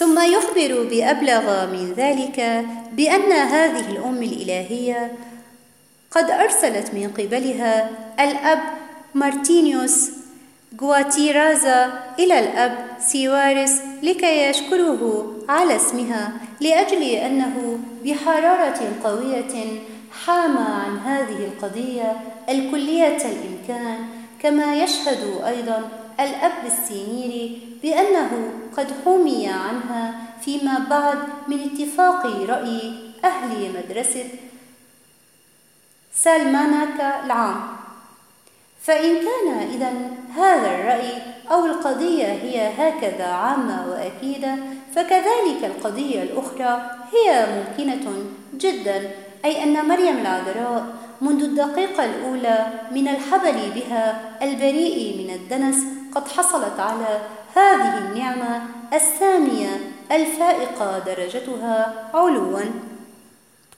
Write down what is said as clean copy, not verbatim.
ثم يخبر بأبلغ من ذلك بأن هذه الأم الإلهية قد أرسلت من قبلها الأب مارتينيوس غواتيرازا إلى الأب سيوارس لكي يشكره على اسمها، لأجل أنه بحرارة قوية حام عن هذه القضية الكلية الإمكان، كما يشهد أيضا الأب السينيري بأنه قد حمي عنها فيما بعد من اتفاق رأي أهل مدرسة سالمانكا العام. فإن كان إذن هذا الرأي أو القضية هي هكذا عامة وأكيدة، فكذلك القضية الأخرى هي ممكنة جدا، أي أن مريم العذراء منذ الدقيقة الأولى من الحبل بها البريء من الدنس قد حصلت على هذه النعمة السامية الفائقة درجتها علوا.